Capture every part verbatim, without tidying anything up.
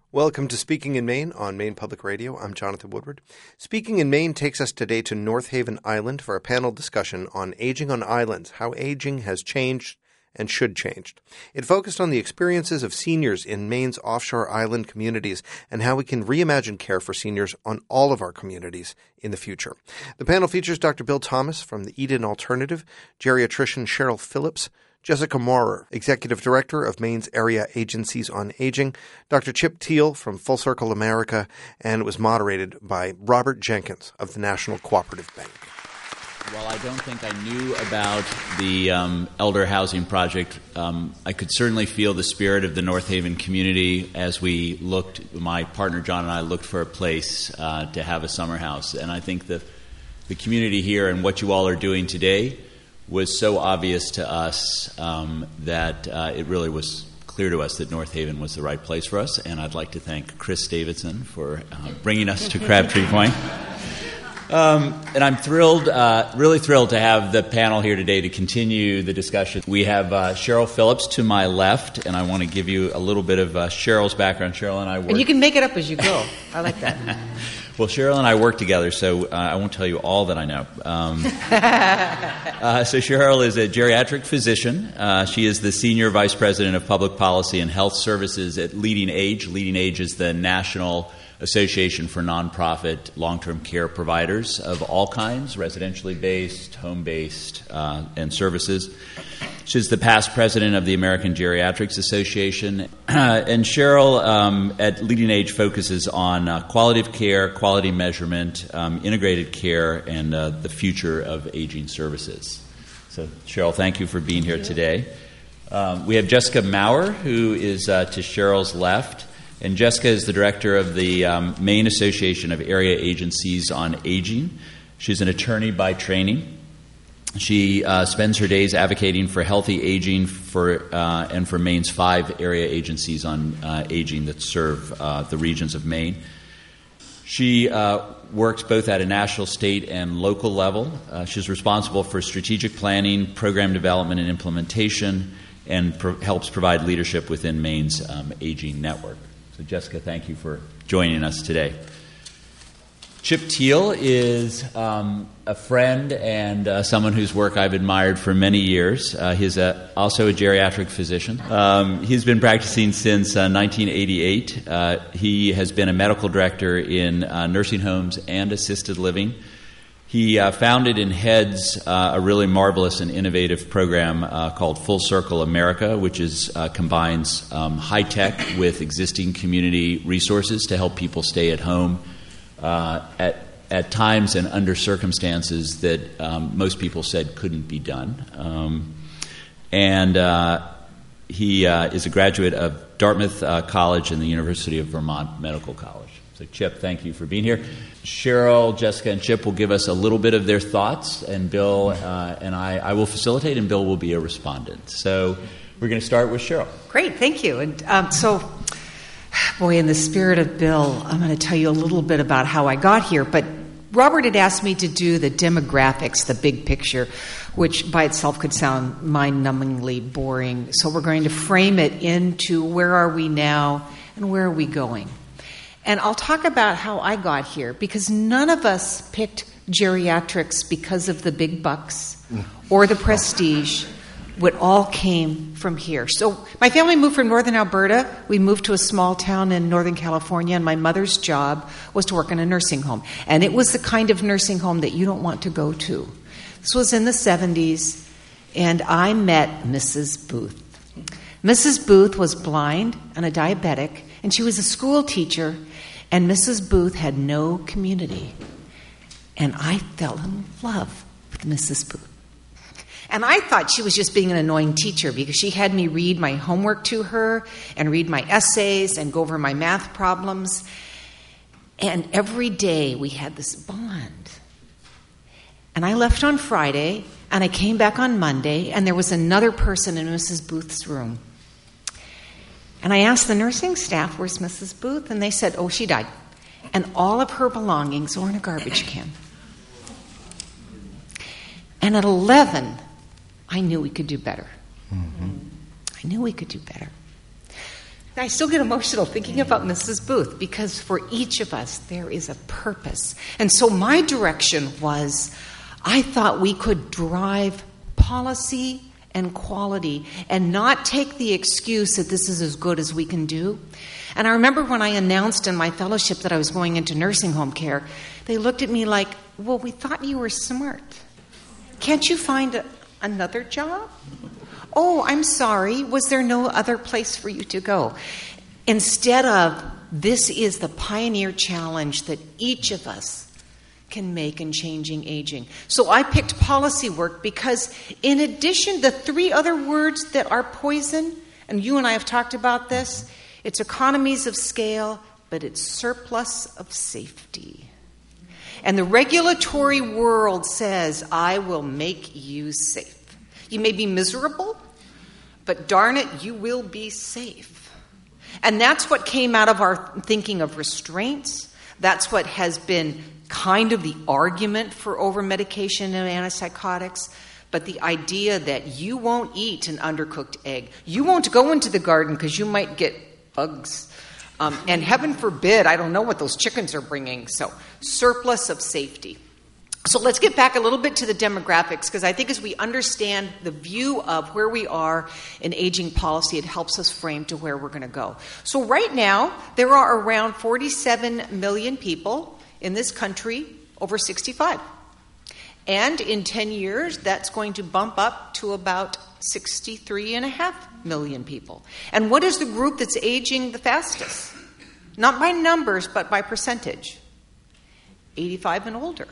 Welcome to Speaking in Maine on Maine Public Radio. I'm Jonathan Woodward. Speaking in Maine takes us today to North Haven Island for a panel discussion on aging on islands, how aging has changed and should change. It focused on the experiences of seniors in Maine's offshore island communities and how we can reimagine care for seniors on all of our communities in the future. The panel features Doctor Bill Thomas from the Eden Alternative, geriatrician Cheryl Phillips, Jessica Maurer, Executive Director of Maine's Area Agencies on Aging, Doctor Chip Teal from Full Circle America, and it was moderated by Robert Jenkins of the National Cooperative Bank. While I don't think I knew about the um, elder housing project, um, I could certainly feel the spirit of the North Haven community as we looked, my partner John and I looked for a place uh, to have a summer house. And I think the, the community here and what you all are doing today was so obvious to us um, that uh, it really was clear to us that North Haven was the right place for us. And I'd like to thank Chris Davidson for uh, bringing us to Crabtree Point. Um, and I'm thrilled, uh, really thrilled to have the panel here today to continue the discussion. We have uh, Cheryl Phillips to my left, and I want to give you a little bit of uh, Cheryl's background. Cheryl and I work... And you can make it up as you go. I like that. Well, Cheryl and I work together, so uh, I won't tell you all that I know. Um, uh, so Cheryl is a geriatric physician. Uh, she is the Senior Vice President of Public Policy and Health Services at Leading Age. Leading Age is the National Association for Nonprofit Long-Term Care Providers of all kinds, residentially based, home-based, uh, and services. She's the past president of the American Geriatrics Association. And Cheryl um, at Leading Age focuses on uh, quality of care, quality measurement, um, integrated care, and uh, the future of aging services. So, Cheryl, thank you for being here today. Um, we have Jessica Maurer, who is uh, to Cheryl's left. And Jessica is the director of the um, Maine Association of Area Agencies on Aging. She's an attorney by training. She uh, spends her days advocating for healthy aging for uh, and for Maine's five area agencies on uh, aging that serve uh, the regions of Maine. She uh, works both at a national, state, and local level. Uh, she's responsible for strategic planning, program development, and implementation, and pro- helps provide leadership within Maine's um, aging network. So, Jessica, thank you for joining us today. Chip Teal is um, a friend and uh, someone whose work I've admired for many years. Uh, he's a, also a geriatric physician. Um, he's been practicing since uh, nineteen eighty-eight. Uh, he has been a medical director in uh, nursing homes and assisted living. He uh, founded and heads uh, a really marvelous and innovative program uh, called Full Circle America, which is uh, combines um, high tech with existing community resources to help people stay at home uh, at at times and under circumstances that um, most people said couldn't be done. Um, and uh, he uh, is a graduate of Dartmouth uh, College and the University of Vermont Medical College. So, Chip, thank you for being here. Cheryl, Jessica, and Chip will give us a little bit of their thoughts, and Bill uh, and I, I will facilitate, and Bill will be a respondent. So we're going to start with Cheryl. Great, thank you. And um, so, boy, in the spirit of Bill, I'm going to tell you a little bit about how I got here. But Robert had asked me to do the demographics, the big picture, which by itself could sound mind-numbingly boring. So we're going to frame it into where are we now and where are we going. And I'll talk about how I got here, because none of us picked geriatrics because of the big bucks or the prestige. It all came from here. So my family moved from northern Alberta. We moved to a small town in Northern California, and my mother's job was to work in a nursing home. And it was the kind of nursing home that you don't want to go to. This was in the seventies, and I met Missus Booth. Missus Booth was blind and a diabetic, and she was a school teacher, and Missus Booth had no community. And I fell in love with Missus Booth. And I thought she was just being an annoying teacher because she had me read my homework to her and read my essays and go over my math problems. And every day we had this bond. And I left on Friday, and I came back on Monday, and there was another person in Missus Booth's room. And I asked the nursing staff, where's Missus Booth? And they said, oh, she died. And all of her belongings were in a garbage can. And at eleven, I knew we could do better. Mm-hmm. I knew we could do better. I still get emotional thinking about Missus Booth, because for each of us, there is a purpose. And so my direction was, I thought we could drive policy and quality and not take the excuse that this is as good as we can do. And I remember when I announced in my fellowship that I was going into nursing home care, they looked at me like, well, we thought you were smart. Can't you find a, another job? Oh, I'm sorry. Was there no other place for you to go? Instead of, this is the pioneer challenge that each of us can make in changing aging. So I picked policy work because in addition, the three other words that are poison, and you and I have talked about this, it's economies of scale, but it's surplus of safety. And the regulatory world says, I will make you safe. You may be miserable, but darn it, you will be safe. And that's what came out of our thinking of restraints. That's what has been kind of the argument for over-medication and antipsychotics. But the idea that you won't eat an undercooked egg, you won't go into the garden because you might get bugs. Um, and heaven forbid, I don't know what those chickens are bringing. So surplus of safety. So let's get back a little bit to the demographics, because I think as we understand the view of where we are in aging policy, it helps us frame to where we're going to go. So right now, there are around forty-seven million people in this country over sixty-five. And in ten years, that's going to bump up to about sixty-three and a half million people. And what is the group that's aging the fastest? Not by numbers, but by percentage. eighty-five and older.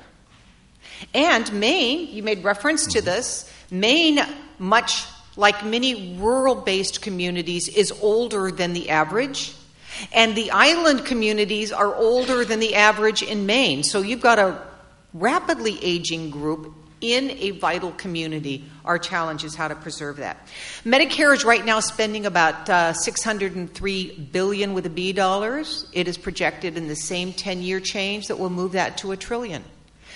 And Maine, you made reference to this, Maine, much like many rural-based communities, is older than the average. And the island communities are older than the average in Maine. So you've got a rapidly aging group in a vital community. Our challenge is how to preserve that. Medicare is right now spending about uh, six hundred three billion dollars with a B dollars. It is projected in the same ten-year change that will move that to a trillion.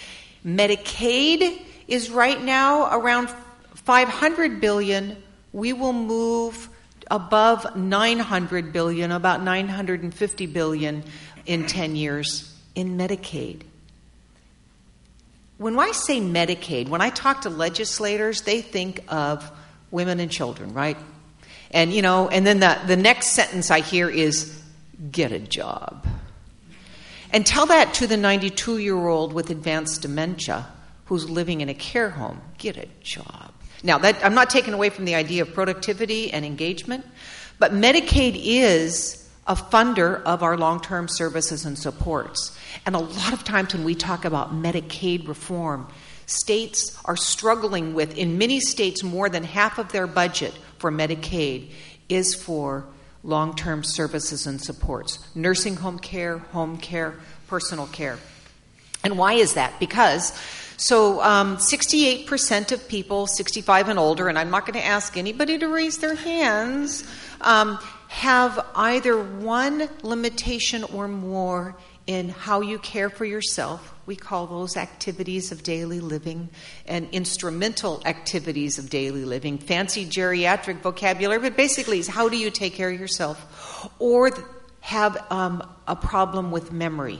Medicaid is right now around five hundred billion dollars. We will move above nine hundred billion dollars, about nine hundred fifty billion dollars in ten years in Medicaid. When I say Medicaid, when I talk to legislators, they think of women and children, right? And, you know, and then the, the next sentence I hear is, get a job. And tell that to the ninety-two-year-old with advanced dementia who's living in a care home. Get a job. Now, that, I'm not taking away from the idea of productivity and engagement, but Medicaid is a funder of our long-term services and supports. And a lot of times when we talk about Medicaid reform, states are struggling with, in many states, more than half of their budget for Medicaid is for long-term services and supports. Nursing home care, home care, personal care. And why is that? Because so um, sixty-eight percent of people sixty-five and older, and I'm not going to ask anybody to raise their hands, um, have either one limitation or more in how you care for yourself. We call those activities of daily living and instrumental activities of daily living. Fancy geriatric vocabulary, but basically is how do you take care of yourself? Or have um, a problem with memory.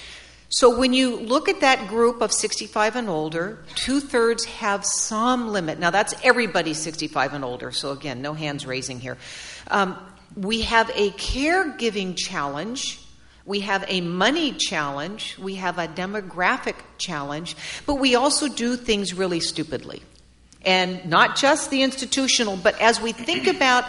So when you look at that group of sixty-five and older, two-thirds have some limit. Now that's everybody sixty-five and older, so again, no hands raising here. Um, we have a caregiving challenge. We have a money challenge. We have a demographic challenge. But we also do things really stupidly. And not just the institutional, but as we think about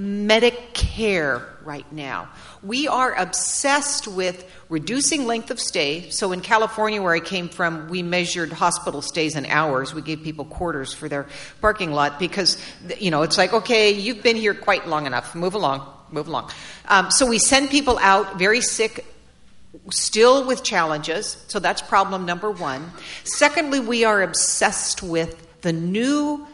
Medicare right now, we are obsessed with reducing length of stay. So in California, where I came from, we measured hospital stays in hours. We gave people quarters for their parking lot because, you know, it's like, okay, you've been here quite long enough. Move along, move along. Um, so we send people out very sick, still with challenges. So that's problem number one. Secondly, we are obsessed with the new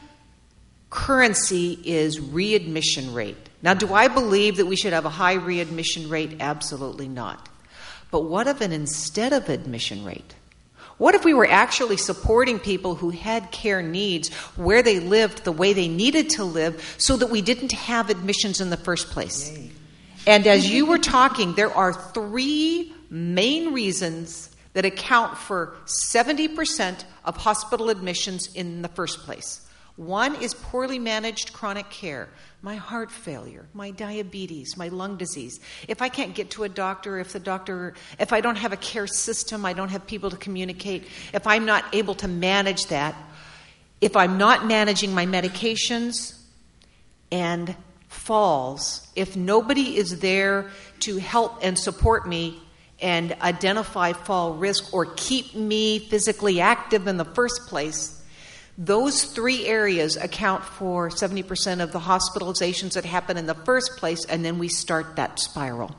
currency is readmission rate. Now, do I believe that we should have a high readmission rate? Absolutely not. But what if an instead of admission rate? What if we were actually supporting people who had care needs where they lived the way they needed to live so that we didn't have admissions in the first place? Yay. And as you were talking, there are three main reasons that account for seventy percent of hospital admissions in the first place. One is poorly managed chronic care. My heart failure, my diabetes, my lung disease. If I can't get to a doctor, if the doctor, if I don't have a care system, I don't have people to communicate, if I'm not able to manage that, if I'm not managing my medications and falls, if nobody is there to help and support me and identify fall risk or keep me physically active in the first place, those three areas account for seventy percent of the hospitalizations that happen in the first place, and then we start that spiral.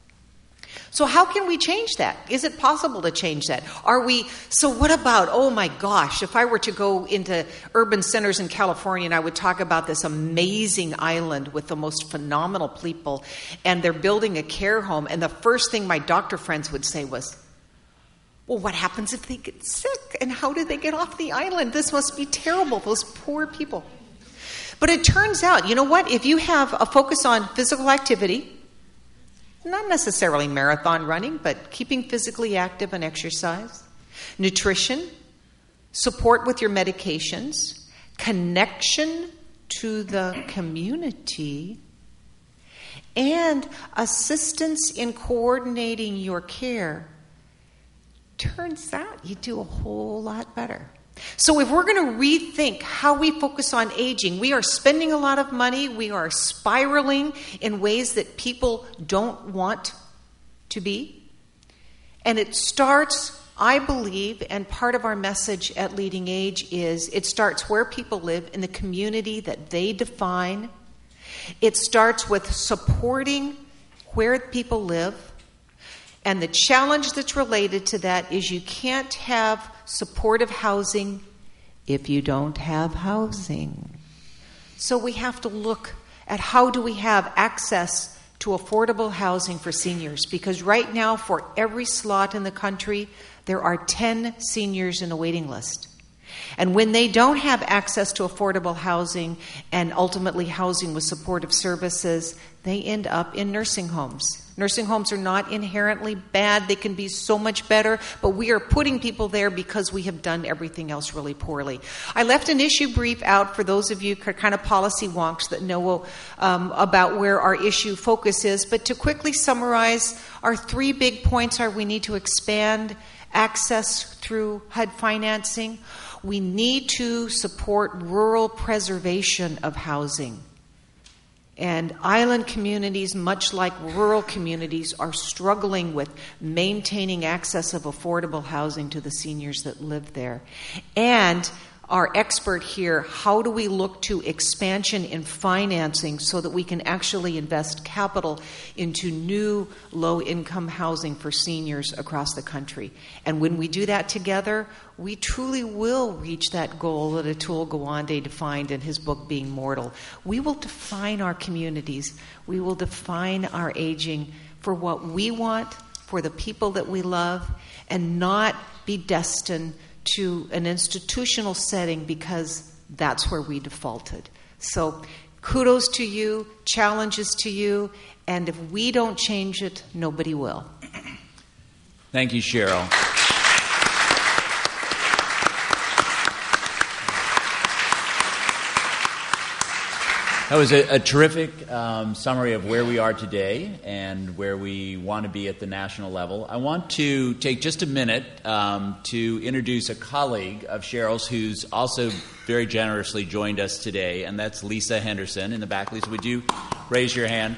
So how can we change that? Is it possible to change that? Are we, so what about, oh my gosh, if I were to go into urban centers in California and I would talk about this amazing island with the most phenomenal people, and they're building a care home, and the first thing my doctor friends would say was, well, what happens if they get sick? And how do they get off the island? This must be terrible, those poor people. But it turns out, you know what? If you have a focus on physical activity, not necessarily marathon running, but keeping physically active and exercise, nutrition, support with your medications, connection to the community, and assistance in coordinating your care, turns out you do a whole lot better. So if we're going to rethink how we focus on aging, we are spending a lot of money, we are spiraling in ways that people don't want to be. And it starts, I believe, and part of our message at Leading Age is it starts where people live, in the community that they define. It starts with supporting where people live. And the challenge that's related to that is you can't have supportive housing if you don't have housing. So we have to look at how do we have access to affordable housing for seniors, because right now for every slot in the country, there are ten seniors in a waiting list. And when they don't have access to affordable housing and ultimately housing with supportive services, they end up in nursing homes. Nursing homes are not inherently bad. They can be so much better, but we are putting people there because we have done everything else really poorly. I left an issue brief out for those of you kind of policy wonks that know um, about where our issue focus is, but to quickly summarize, our three big points are we need to expand access through H U D financing. We need to support rural preservation of housing. And island communities, much like rural communities, are struggling with maintaining access of affordable housing to the seniors that live there. And our expert here, how do we look to expansion in financing so that we can actually invest capital into new low-income housing for seniors across the country? And when we do that together, we truly will reach that goal that Atul Gawande defined in his book, Being Mortal. We will define our communities. We will define our aging for what we want, for the people that we love, and not be destined to an institutional setting because that's where we defaulted. So kudos to you, challenges to you, and if we don't change it, nobody will. Thank you, Cheryl. That was a, a terrific um, summary of where we are today and where we want to be at the national level. I want to take just a minute um, to introduce a colleague of Cheryl's who's also very generously joined us today, and that's Lisa Henderson in the back. Lisa, would you raise your hand?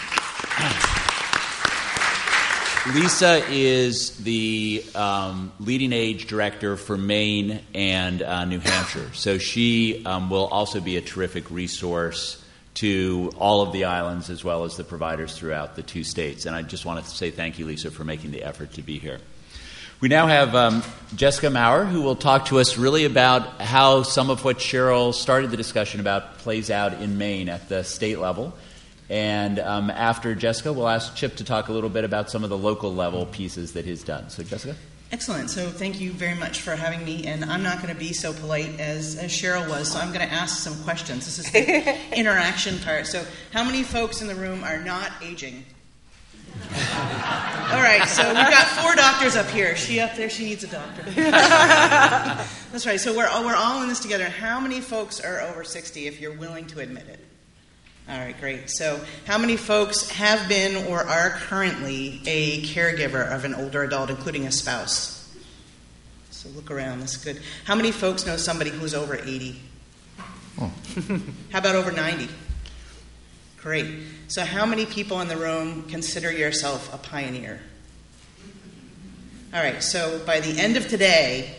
Lisa is the um, Leading Age Director for Maine and uh, New Hampshire. So she um, will also be a terrific resource to all of the islands as well as the providers throughout the two states. And I just wanted to say thank you, Lisa, for making the effort to be here. We now have um, Jessica Maurer, who will talk to us really about how some of what Cheryl started the discussion about plays out in Maine at the state level. And um, after Jessica, we'll ask Chip to talk a little bit about some of the local level pieces that he's done. So, Jessica? Excellent. So thank you very much for having me. And I'm not going to be so polite as, as Cheryl was, so I'm going to ask some questions. This is the interaction part. So how many folks in the room are not aging? All right, so we've got four doctors up here. She up there, she needs a doctor. That's right, so we're, we're all in this together. How many folks are over sixty, if you're willing to admit it? All right, great. So how many folks have been or are currently a caregiver of an older adult, including a spouse? So look around, that's good. How many folks know somebody who's over eighty? Oh. How about over ninety? Great. So how many people in the room consider yourself a pioneer? All right, so by the end of today,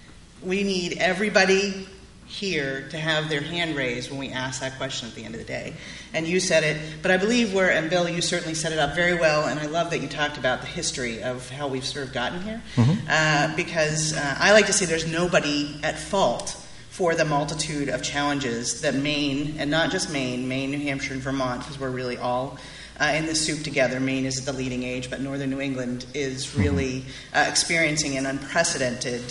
we need everybody here to have their hand raised when we ask that question at the end of the day. And you said it, but I believe we're, and Bill, you certainly set it up very well, and I love that you talked about the history of how we've sort of gotten here, mm-hmm. uh, because uh, I like to say there's nobody at fault for the multitude of challenges that Maine, and not just Maine, Maine, New Hampshire, and Vermont, because we're really all uh, in this soup together. Maine is at the leading age, but northern New England is really uh, experiencing an unprecedented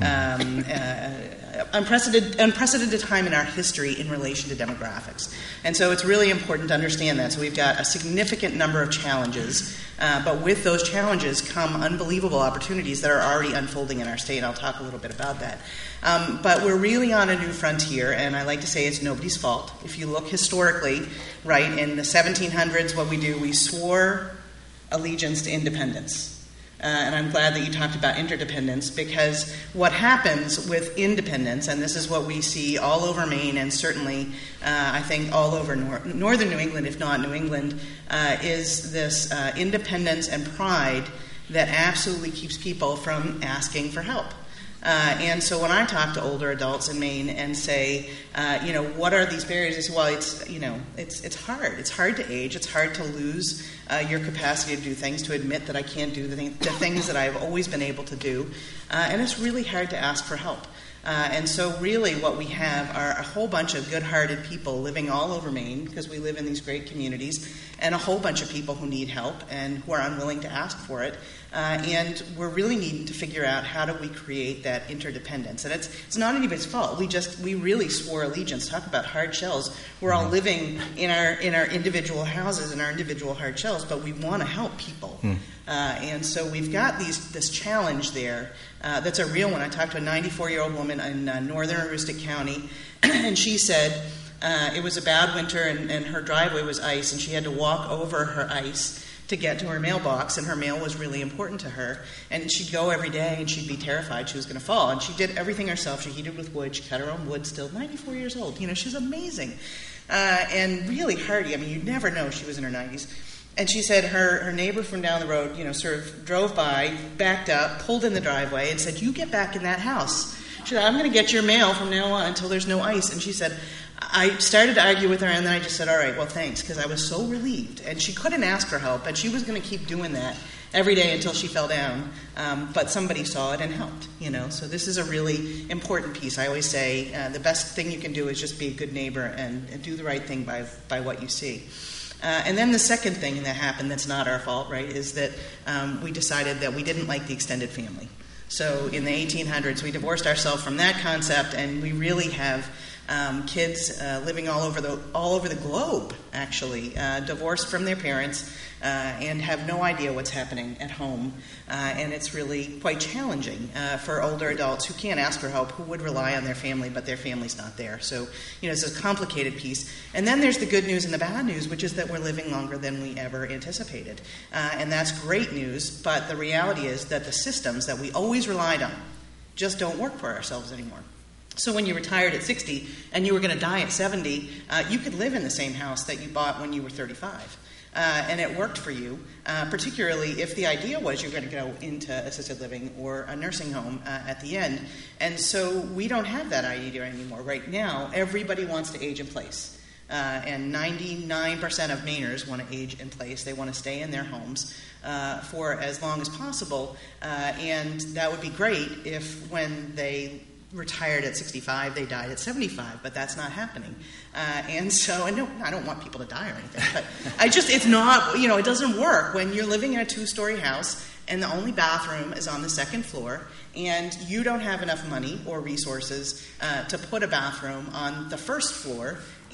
Um, uh, unprecedented, unprecedented time in our history in relation to demographics. And so it's really important to understand that. So we've got a significant number of challenges, uh, but with those challenges come unbelievable opportunities that are already unfolding in our state, and I'll talk a little bit about that. Um, but we're really on a new frontier, and I like to say it's nobody's fault. If you look historically, right, in the seventeen hundreds, what we do, we swore allegiance to independence. Uh, and I'm glad that you talked about interdependence, because what happens with independence, and this is what we see all over Maine and certainly uh, I think all over nor- northern New England, if not New England, uh, is this uh, independence and pride that absolutely keeps people from asking for help. Uh, and so when I talk to older adults in Maine and say, uh, you know, what are these barriers? They say, well, it's, you know, it's it's hard. It's hard to age. It's hard to lose uh, your capacity to do things, to admit that I can't do the, thing, the things that I've always been able to do. Uh, and it's really hard to ask for help. Uh, and so really what we have are a whole bunch of good-hearted people living all over Maine, because we live in these great communities, and a whole bunch of people who need help and who are unwilling to ask for it. Uh, and we're really needing to figure out how do we create that interdependence. And it's it's not anybody's fault. We just we really swore allegiance. Talk about hard shells. We're all living in our in our individual houses in our individual hard shells, but we want to help people. Mm. Uh, and so we've got these this challenge there uh, that's a real one. I talked to a ninety-four-year-old woman in uh, northern Aroostook County, and she said uh, it was a bad winter and, and her driveway was ice, and she had to walk over her ice to get to her mailbox, and her mail was really important to her. And she'd go every day, and she'd be terrified she was going to fall. And she did everything herself. She heated with wood. She cut her own wood still. ninety-four years old. You know, she's amazing. Uh, and really hardy. I mean, you'd never know she was in her nineties. And she said her, her neighbor from down the road, you know, sort of drove by, backed up, pulled in the driveway, and said, you get back in that house. She said, I'm going to get your mail from now on until there's no ice. And she said, I started to argue with her, and then I just said, all right, well, thanks, because I was so relieved. And she couldn't ask for help, and she was going to keep doing that every day until she fell down. Um, but somebody saw it and helped, you know. So this is a really important piece. I always say uh, the best thing you can do is just be a good neighbor and, and do the right thing by by what you see. Uh, and then the second thing that happened that's not our fault, right, is that um, we decided that we didn't like the extended family. So in the eighteen hundreds, we divorced ourselves from that concept, and we really have um, kids uh, living all over the all over the globe, actually, uh, divorced from their parents uh, and have no idea what's happening at home. Uh, and it's really quite challenging uh, for older adults who can't ask for help, who would rely on their family, but their family's not there. So, you know, it's a complicated piece. And then there's the good news and the bad news, which is that we're living longer than we ever anticipated. Uh, and that's great news, but the reality is that the systems that we always relied on just don't work for ourselves anymore. So when you retired at sixty and you were going to die at seventy, uh, you could live in the same house that you bought when you were thirty-five. Uh, and it worked for you, uh, particularly if the idea was you're going to go into assisted living or a nursing home uh, at the end. And so we don't have that idea anymore. Right now, everybody wants to age in place. Uh, and ninety-nine percent of Mainers want to age in place. They want to stay in their homes uh, for as long as possible. Uh, and that would be great if when they retired at sixty-five, they died at seventy-five, but that's not happening. Uh, and so, and no, I don't want people to die or anything, but I just, it's not, you know, it doesn't work when you're living in a two-story house and the only bathroom is on the second floor and you don't have enough money or resources uh, to put a bathroom on the first floor,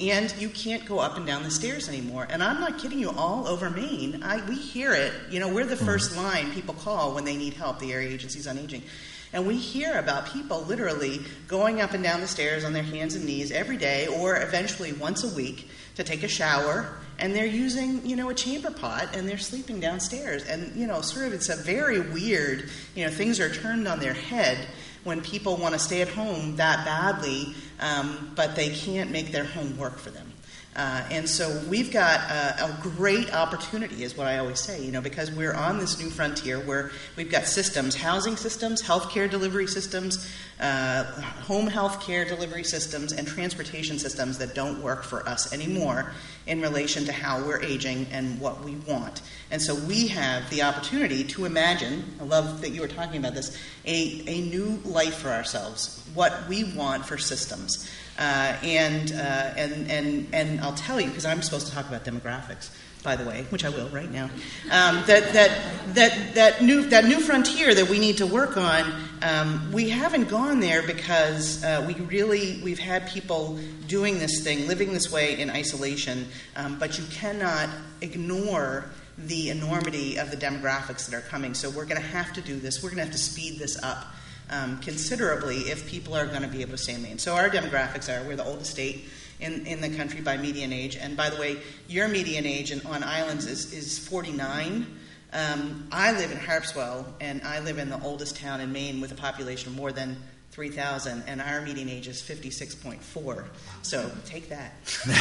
and you can't go up and down the stairs anymore. And I'm not kidding you, all over Maine, I, we hear it. You know, we're the first line people call when they need help, the area agencies on aging. And we hear about people literally going up and down the stairs on their hands and knees every day, or eventually once a week, to take a shower, and they're using, you know, a chamber pot, and they're sleeping downstairs. And, you know, sort of it's a very weird, you know, things are turned on their head when people want to stay at home that badly, um, but they can't make their home work for them. Uh, and so we've got a, a great opportunity, is what I always say, you know, because we're on this new frontier where we've got systems, housing systems, healthcare delivery systems, uh, home healthcare delivery systems, and transportation systems that don't work for us anymore in relation to how we're aging and what we want. And so we have the opportunity to imagine, I love that you were talking about this, a, a new life for ourselves, what we want for systems. Uh, and, uh, and and and I'll tell you, because I'm supposed to talk about demographics, by the way, which I will right now. Um, that that that that new that new frontier that we need to work on. Um, we haven't gone there because uh, we really we've had people doing this thing, living this way in isolation. Um, but you cannot ignore the enormity of the demographics that are coming. So we're going to have to do this. We're going to have to speed this up Um, considerably if people are going to be able to stay in Maine. So our demographics are, we're the oldest state in, in the country by median age. And by the way, your median age in, on islands is, is forty-nine. Um, I live in Harpswell, and I live in the oldest town in Maine with a population of more than three thousand, and our median age is fifty-six point four. So take that.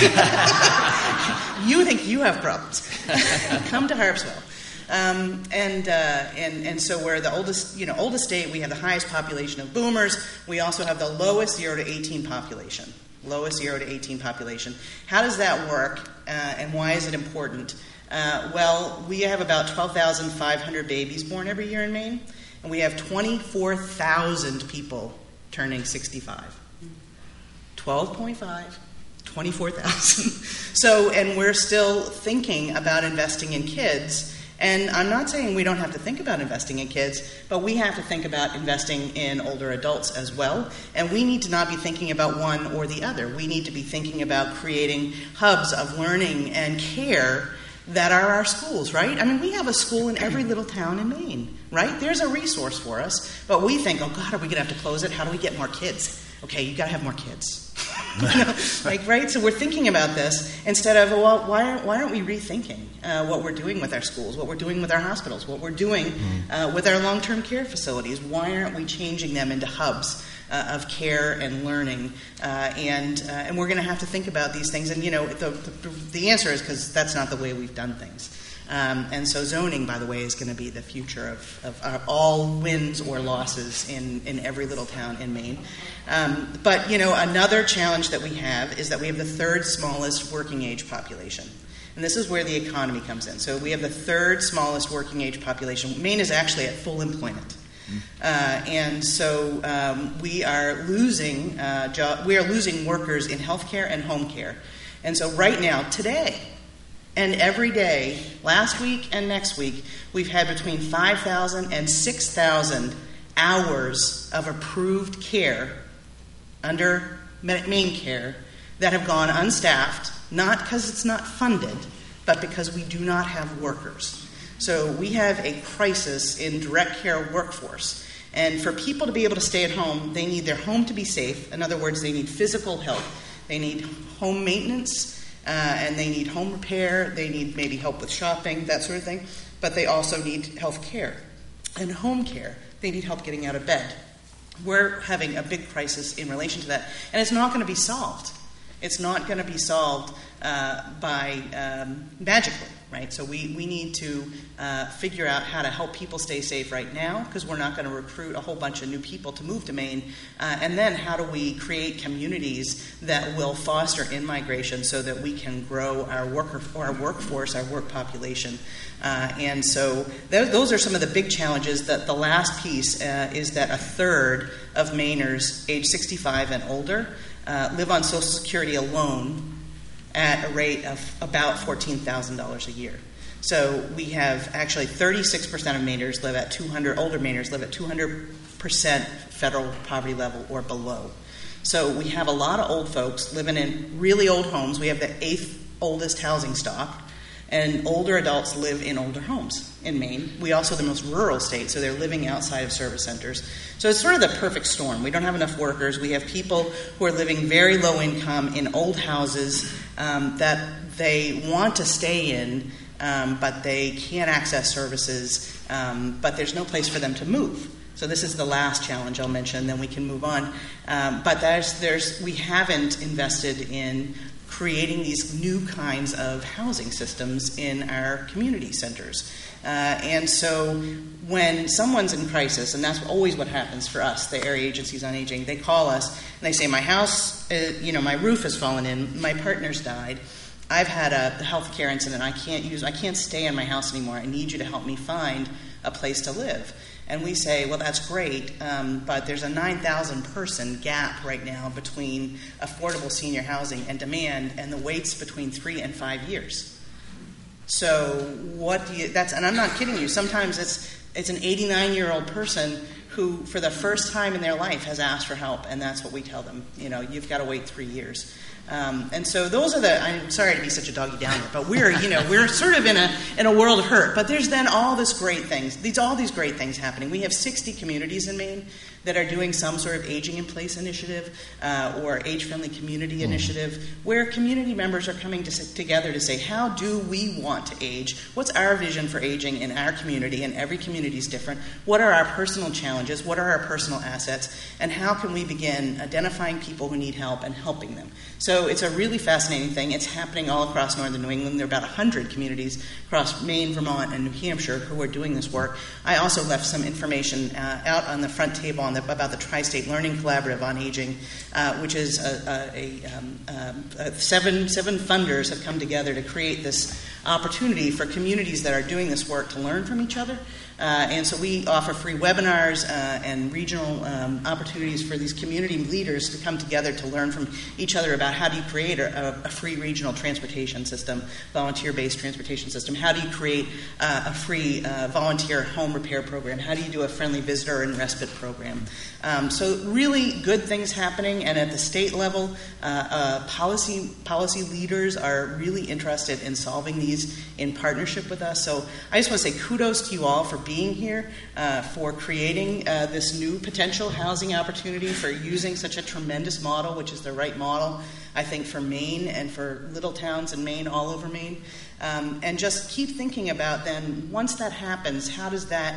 You think you have problems. Come to Harpswell. Um, and, uh, and and so we're the oldest, you know, oldest state. We have the highest population of boomers. We also have the lowest zero to eighteen population. Lowest zero to eighteen population. How does that work, uh, and why is it important? Uh, well, we have about twelve thousand five hundred babies born every year in Maine, and we have twenty-four thousand people turning sixty-five. twelve point five. twenty-four thousand. So, and we're still thinking about investing in kids. And I'm not saying we don't have to think about investing in kids, but we have to think about investing in older adults as well. And we need to not be thinking about one or the other. We need to be thinking about creating hubs of learning and care that are our schools, right? I mean, we have a school in every little town in Maine, right? There's a resource for us, but we think, oh God, are we going to have to close it? How do we get more kids? Okay, you got to have more kids. You know, like, right? So we're thinking about this instead of, well, why aren't, why aren't we rethinking uh, what we're doing with our schools, what we're doing with our hospitals, what we're doing uh, with our long-term care facilities? Why aren't we changing them into hubs uh, of care and learning? Uh, and uh, and we're going to have to think about these things. And, you know, the, the, the answer is because that's not the way we've done things. Um, and so zoning, by the way, is going to be the future of, of uh, all wins or losses in, in every little town in Maine. Um, but, you know, another challenge that we have is that we have the third smallest working age population. And this is where the economy comes in. So we have the third smallest working age population. Maine is actually at full employment. Uh, and so um, we are losing uh, jo- we are losing workers in healthcare and home care. And so right now, today, and every day, last week and next week, we've had between five thousand and six thousand hours of approved care under Maine Care that have gone unstaffed, not because it's not funded, but because we do not have workers. So we have a crisis in direct care workforce. And for people to be able to stay at home, they need their home to be safe. In other words, they need physical help. They need home maintenance. Uh, and they need home repair, they need maybe help with shopping, that sort of thing, but they also need health care. And home care, they need help getting out of bed. We're having a big crisis in relation to that, and it's not going to be solved. It's not going to be solved uh, by um, magically, right? So we, we need to uh, figure out how to help people stay safe right now, because we're not going to recruit a whole bunch of new people to move to Maine. Uh, and then how do we create communities that will foster in-migration so that we can grow our worker, our workforce, our work population. Uh, and so th- those are some of the big challenges. That the last piece uh, is that a third of Mainers age sixty-five and older uh, live on Social Security alone at a rate of about fourteen thousand dollars a year. So we have actually thirty-six percent of Mainers live at two hundred, older Mainers live at two hundred percent federal poverty level or below. So we have a lot of old folks living in really old homes. We have the eighth oldest housing stock, and older adults live in older homes in Maine. We also are the most rural state, so they're living outside of service centers. So it's sort of the perfect storm. We don't have enough workers. We have people who are living very low income in old houses um, that they want to stay in, um, but they can't access services, um, but there's no place for them to move. So this is the last challenge I'll mention, then we can move on. Um, but there's, there's, we haven't invested in creating these new kinds of housing systems in our community centers. Uh, and so when someone's in crisis, and that's always what happens for us, the Area Agencies on Aging, they call us and they say, my house, uh, you know, my roof has fallen in, my partner's died, I've had a health care incident, I can't use, I can't stay in my house anymore, I need you to help me find a place to live. And we say, well, that's great, um, but there's a nine thousand person gap right now between affordable senior housing and demand, and the wait's between three and five years. So what do you, that's, and I'm not kidding you, sometimes it's it's an eighty-nine-year-old person who, for the first time in their life, has asked for help, and that's what we tell them. You know, you've got to wait three years. Um, and so those are the, I'm sorry to be such a doggy downer, but we're, you know, we're sort of in a in a world of hurt. But there's then all this great things, these all these great things happening. We have sixty communities in Maine that are doing some sort of aging in place initiative uh, or age-friendly community mm. initiative, where community members are coming to sit together to say, how do we want to age? What's our vision for aging in our community? And every community is different. What are our personal challenges? What are our personal assets? And how can we begin identifying people who need help and helping them? So it's a really fascinating thing. It's happening all across northern New England. There are about one hundred communities across Maine, Vermont, and New Hampshire who are doing this work. I also left some information uh, out on the front table on the, about the Tri-State Learning Collaborative on Aging, uh, which is a, a, a, um, um, a seven, seven funders have come together to create this opportunity for communities that are doing this work to learn from each other. Uh, and so we offer free webinars uh, and regional um, opportunities for these community leaders to come together to learn from each other about how do you create a, a free regional transportation system, volunteer-based transportation system. How do you create uh, a free uh, volunteer home repair program? How do you do a friendly visitor and respite program? Um, so really good things happening, and at the state level, uh, uh, policy policy leaders are really interested in solving these in partnership with us. So I just want to say kudos to you all for being here, uh, for creating uh, this new potential housing opportunity, for using such a tremendous model, which is the right model, I think, for Maine and for little towns in Maine, all over Maine. Um, and just keep thinking about then, once that happens, how does that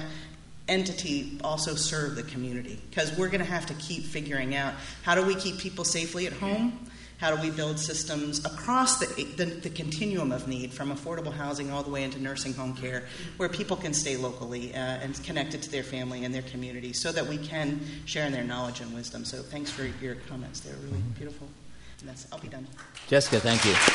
entity also serve the community? Because we're going to have to keep figuring out, how do we keep people safely at home? How do we build systems across the, the, the continuum of need, from affordable housing all the way into nursing home care, where people can stay locally uh, and connected to their family and their community, so that we can share in their knowledge and wisdom. So thanks for your comments. They're really beautiful. And that's, I'll be done. Jessica, thank you.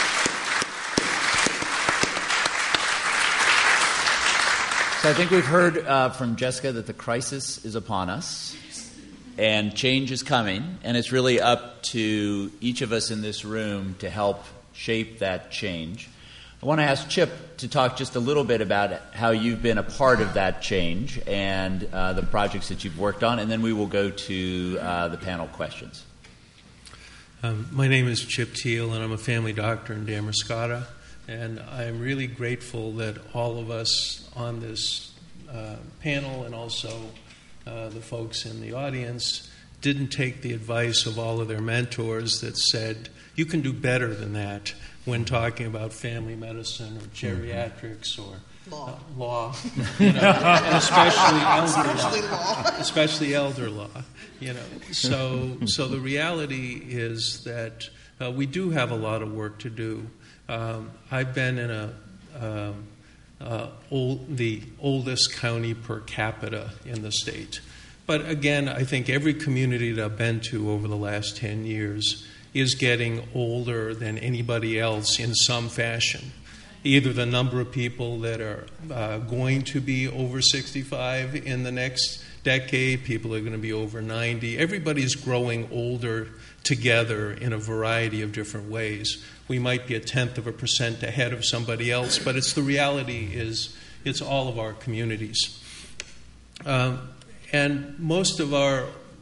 So I think we've heard uh, from Jessica that the crisis is upon us and change is coming, and it's really up to each of us in this room to help shape that change. I want to ask Chip to talk just a little bit about how you've been a part of that change and uh, the projects that you've worked on, and then we will go to uh, the panel questions. Um, my name is Chip Teal, and I'm a family doctor in Damariscotta. And I'm really grateful that all of us on this uh, panel, and also uh, the folks in the audience, didn't take the advice of all of their mentors that said, you can do better than that when talking about family medicine or geriatrics or law, uh, law you know, and especially elder especially law, law. especially elder law. You know, so so the reality is that uh, we do have a lot of work to do. Um, I've been in a um, uh, old, the oldest county per capita in the state. But again, I think every community that I've been to over the last ten years is getting older than anybody else in some fashion. Either the number of people that are uh, going to be over sixty-five in the next decade, people are going to be over ninety. Everybody's growing older together in a variety of different ways. We might be a tenth of a percent ahead of somebody else, but it's the reality is it's all of our communities. Um, and most of our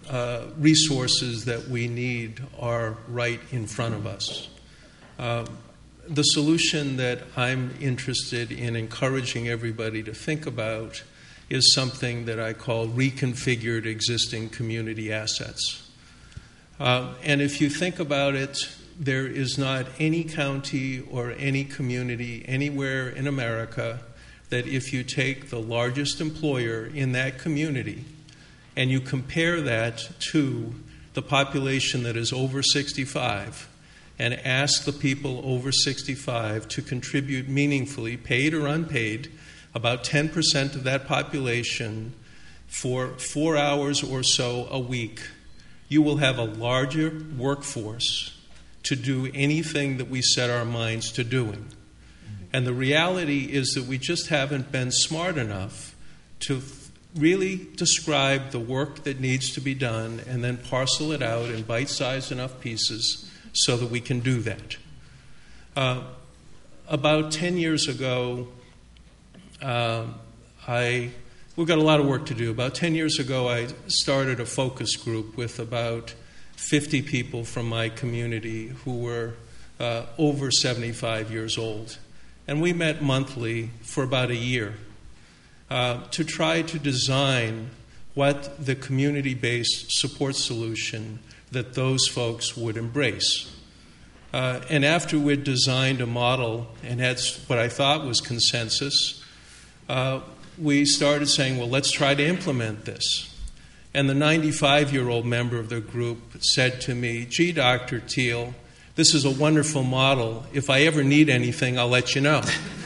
uh, resources that we need are right in front of us. Uh, the solution that I'm interested in encouraging everybody to think about is something that I call reconfigured existing community assets. Uh, and if you think about it, there is not any county or any community anywhere in America that if you take the largest employer in that community and you compare that to the population that is over sixty-five and ask the people over sixty-five to contribute meaningfully, paid or unpaid, about ten percent of that population for four hours or so a week, you will have a larger workforce to do anything that we set our minds to doing. And the reality is that we just haven't been smart enough to really describe the work that needs to be done and then parcel it out in bite-sized enough pieces so that we can do that. Uh, about ten years ago, uh, I we've got a lot of work to do. About ten years ago, I started a focus group with about fifty people from my community who were uh, over seventy-five years old. And we met monthly for about a year uh, to try to design what the community-based support solution that those folks would embrace. Uh, and after we'd designed a model and had what I thought was consensus, uh, we started saying, well, let's try to implement this. And the ninety-five-year-old member of the group said to me, gee, Doctor Thiel, this is a wonderful model. If I ever need anything, I'll let you know.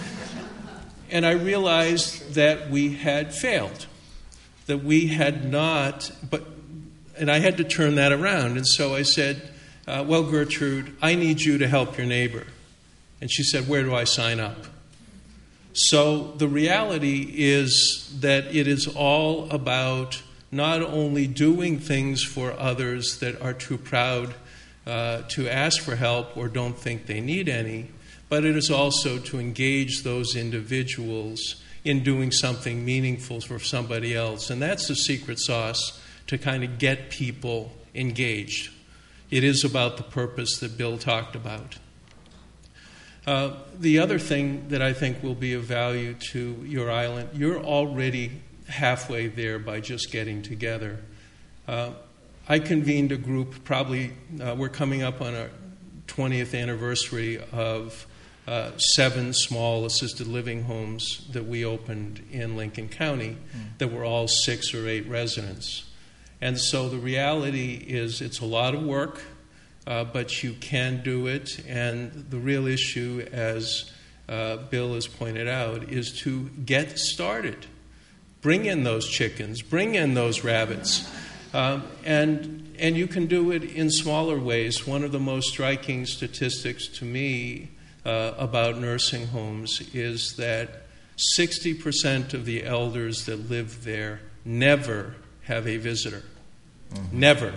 And I realized that we had failed, that we had not, but, and I had to turn that around. And so I said, uh, well, Gertrude, I need you to help your neighbor. And she said, where do I sign up? So the reality is that it is all about not only doing things for others that are too proud uh, to ask for help or don't think they need any, but it is also to engage those individuals in doing something meaningful for somebody else. And that's the secret sauce to kind of get people engaged. It is about the purpose that Bill talked about. Uh, the other thing that I think will be of value to your island, you're already halfway there by just getting together. Uh, I convened a group, probably uh, we're coming up on our twentieth anniversary of uh, seven small assisted living homes that we opened in Lincoln County mm. that were all six or eight residents. And so the reality is it's a lot of work, uh, but you can do it. And the real issue, as uh, Bill has pointed out, is to get started. Bring in those chickens, bring in those rabbits. Um, and and you can do it in smaller ways. One of the most striking statistics to me uh, about nursing homes is that sixty percent of the elders that live there never have a visitor. Mm-hmm. Never.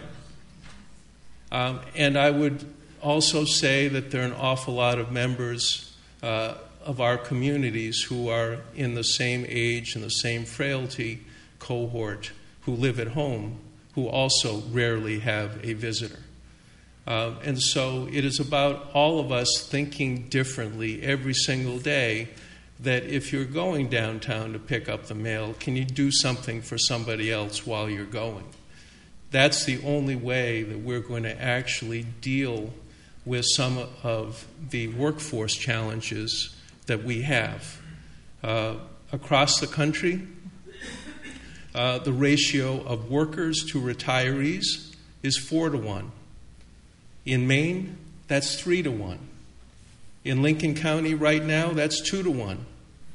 Um, and I would also say that there are an awful lot of members uh, of our communities who are in the same age and the same frailty cohort who live at home who also rarely have a visitor. Uh, and so it is about all of us thinking differently every single day that if you're going downtown to pick up the mail, can you do something for somebody else while you're going? That's the only way that we're going to actually deal with some of the workforce challenges that we have. Uh, across the country, uh, the ratio of workers to retirees is four to one. In Maine, that's three to one. In Lincoln County right now, that's two to one.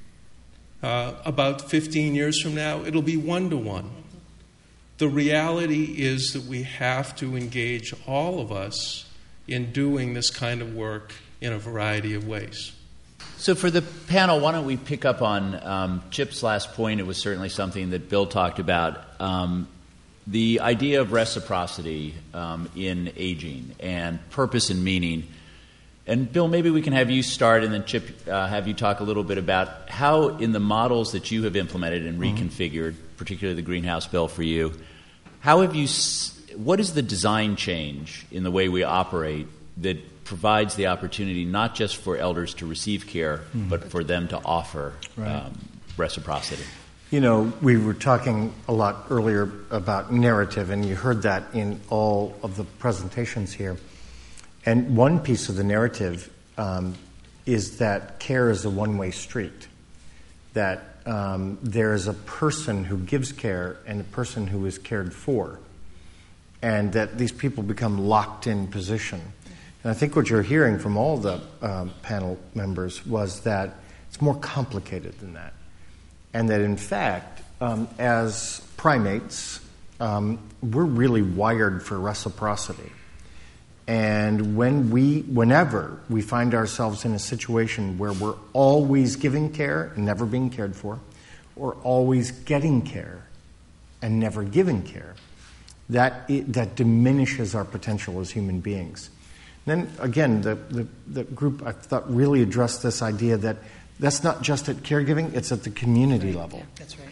Uh, about fifteen years from now, it'll be one to one. The reality is that we have to engage all of us in doing this kind of work in a variety of ways. So for the panel, why don't we pick up on um, Chip's last point? It was certainly something that Bill talked about. Um, the idea of reciprocity um, in aging and purpose and meaning. And Bill, maybe we can have you start and then Chip uh, have you talk a little bit about how in the models that you have implemented and reconfigured, mm-hmm. particularly the greenhouse bill for you, how have you what is the design change in the way we operate that provides the opportunity not just for elders to receive care, mm-hmm. but for them to offer right. um, reciprocity? You know, we were talking a lot earlier about narrative, and you heard that in all of the presentations here. And one piece of the narrative um, is that care is a one-way street, that um, there is a person who gives care and a person who is cared for, and that these people become locked in position. And I think what you're hearing from all the um, panel members was that it's more complicated than that. And that, in fact, um, as primates, um, we're really wired for reciprocity. And when we, whenever we find ourselves in a situation where we're always giving care and never being cared for, or always getting care and never giving care, that it, that diminishes our potential as human beings. And then, again, the, the, the group, I thought, really addressed this idea that that's not just at caregiving, it's at the community right. level. Yeah, that's right.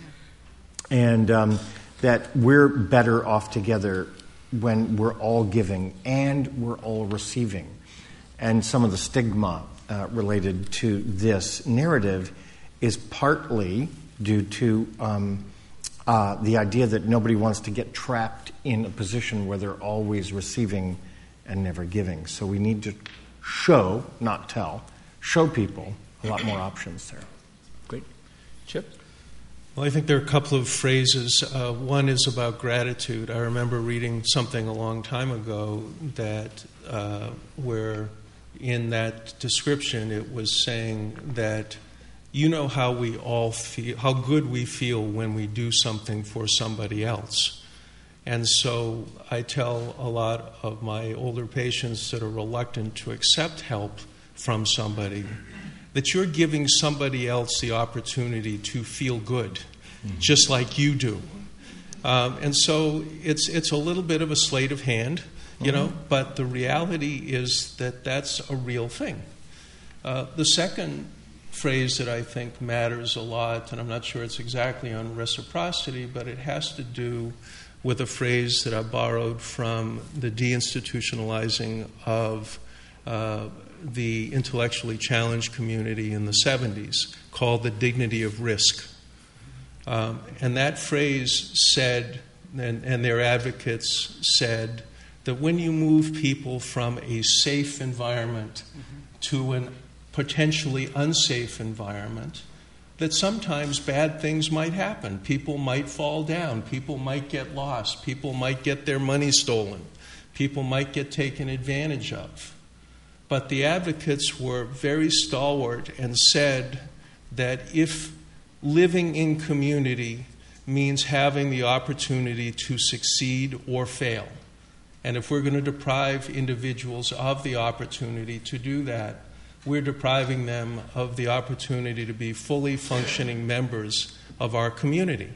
And um, that we're better off together when we're all giving and we're all receiving. And some of the stigma uh, related to this narrative is partly due to um, uh, the idea that nobody wants to get trapped in a position where they're always receiving and never giving. So we need to show, not tell, show people a lot more options there. Great. Chip? Well, I think there are a couple of phrases. Uh, one is about gratitude. I remember reading something a long time ago that uh, where in that description it was saying that you know how we all feel, how good we feel when we do something for somebody else. And so I tell a lot of my older patients that are reluctant to accept help from somebody that you're giving somebody else the opportunity to feel good, mm-hmm. just like you do. Um, and so it's it's a little bit of a sleight of hand, you mm-hmm. know, but the reality is that that's a real thing. Uh, the second phrase that I think matters a lot, and I'm not sure it's exactly on reciprocity, but it has to do with a phrase that I borrowed from the deinstitutionalizing of uh, the intellectually challenged community in the seventies, called the dignity of risk. Um, and that phrase said, and, and their advocates said, that when you move people from a safe environment mm-hmm. to a potentially unsafe environment, that sometimes bad things might happen. People might fall down. People might get lost. People might get their money stolen. People might get taken advantage of. But the advocates were very stalwart and said that if living in community means having the opportunity to succeed or fail, and if we're going to deprive individuals of the opportunity to do that, we're depriving them of the opportunity to be fully functioning members of our community.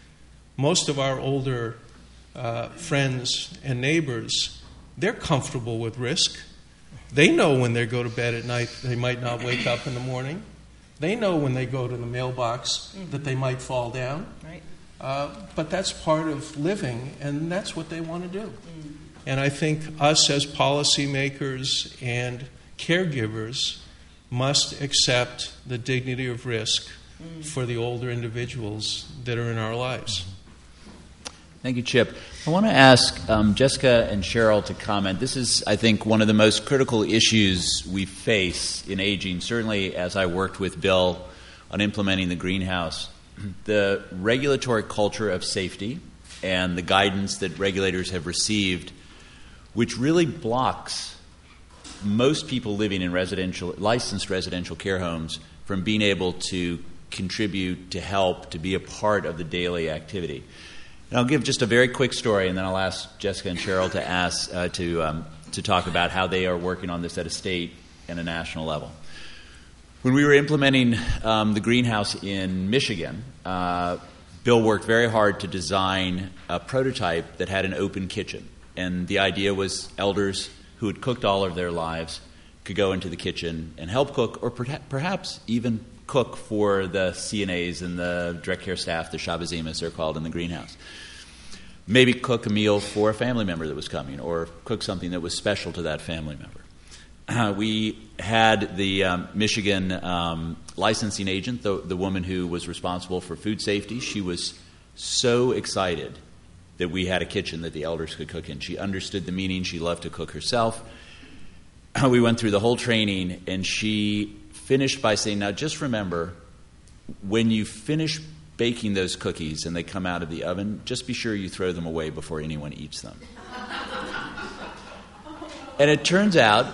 Most of our older uh, friends and neighbors, they're comfortable with risk. They know when they go to bed at night they might not wake up in the morning. They know when they go to the mailbox mm-hmm. that they might fall down. Right. Uh, but that's part of living, and that's what they want to do. Mm. And I think us as policymakers and caregivers must accept the dignity of risk mm. for the older individuals that are in our lives. Thank you, Chip. I want to ask um, Jessica and Cheryl to comment. This is, I think, one of the most critical issues we face in aging, certainly as I worked with Bill on implementing the greenhouse. The regulatory culture of safety and the guidance that regulators have received, which really blocks most people living in residential, licensed residential care homes from being able to contribute, to help, to be a part of the daily activity. And I'll give just a very quick story, and then I'll ask Jessica and Cheryl to ask uh, to um, to talk about how they are working on this at a state and a national level. When we were implementing um, the greenhouse in Michigan, uh, Bill worked very hard to design a prototype that had an open kitchen. And the idea was elders who had cooked all of their lives could go into the kitchen and help cook, or per- perhaps even cook for the C N As and the direct care staff, the Shabazimas they're called in the greenhouse. maybe cook a meal for a family member that was coming, or cook something that was special to that family member. Uh, we had the um, Michigan um, licensing agent, the, the woman who was responsible for food safety. She was so excited that we had a kitchen that the elders could cook in. She understood the meaning. She loved to cook herself. We went through the whole training, and she finished by saying, now just remember, when you finish baking those cookies and they come out of the oven, just be sure you throw them away before anyone eats them. And it turns out,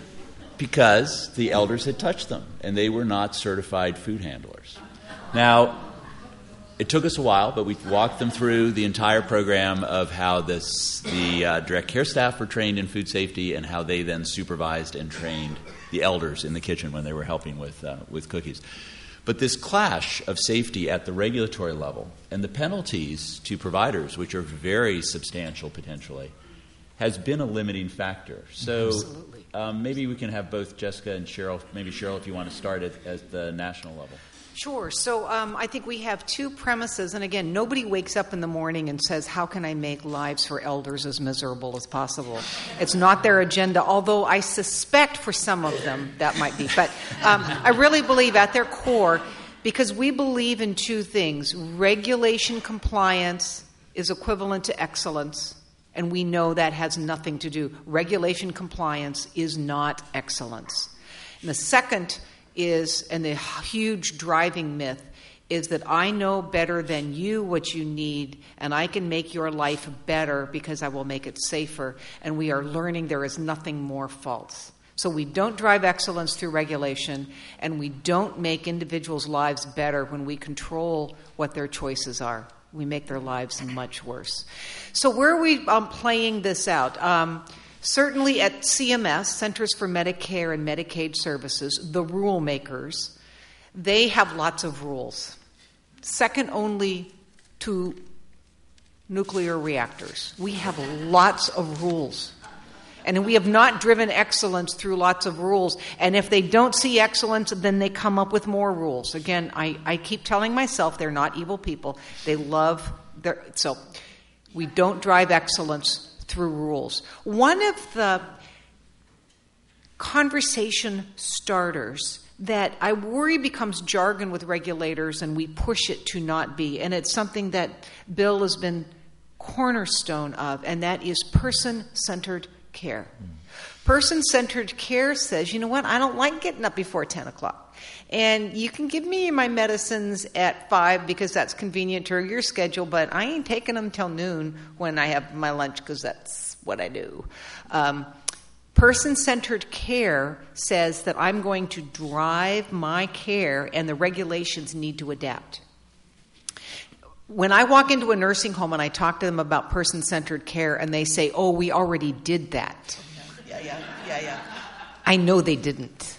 because the elders had touched them, and they were not certified food handlers. Now, it took us a while, but we walked them through the entire program of how this, the uh, direct care staff were trained in food safety, and how they then supervised and trained the elders in the kitchen when they were helping with uh, with cookies. But this clash of safety at the regulatory level and the penalties to providers, which are very substantial potentially, has been a limiting factor. So um, maybe we can have both Jessica and Cheryl, maybe Cheryl, if you want to start at, at the national level. Sure. So um, I think we have two premises. And again, nobody wakes up in the morning and says, how can I make lives for elders as miserable as possible? It's not their agenda, although I suspect for some of them that might be. But um, I really believe at their core, because we believe in two things. Regulation compliance is equivalent to excellence. And we know that has nothing to do. Regulation compliance is not excellence. And the second is, and the huge driving myth, is that I know better than you what you need, and I can make your life better because I will make it safer. And we are learning there is nothing more false. So we don't drive excellence through regulation, and we don't make individuals' lives better when we control what their choices are. We make their lives much worse. So where are we um, playing this out? Um, certainly at C M S, Centers for Medicare and Medicaid Services, the rule makers, they have lots of rules, second only to nuclear reactors. We have lots of rules. And we have not driven excellence through lots of rules. And if they don't see excellence, then they come up with more rules. Again, I, I keep telling myself they're not evil people. They love their... So we don't drive excellence through rules. One of the conversation starters that I worry becomes jargon with regulators, and we push it to not be, and it's something that Bill has been cornerstone of, and that is person-centered care. Person-centered care says, you know what, I don't like getting up before ten o'clock. And you can give me my medicines at five because that's convenient to your schedule, but I ain't taking them till noon when I have my lunch because that's what I do. Um, person-centered care says that I'm going to drive my care, and the regulations need to adapt. When I walk into a nursing home and I talk to them about person-centered care, and they say, oh, we already did that. Yeah, yeah, yeah, yeah. I know they didn't.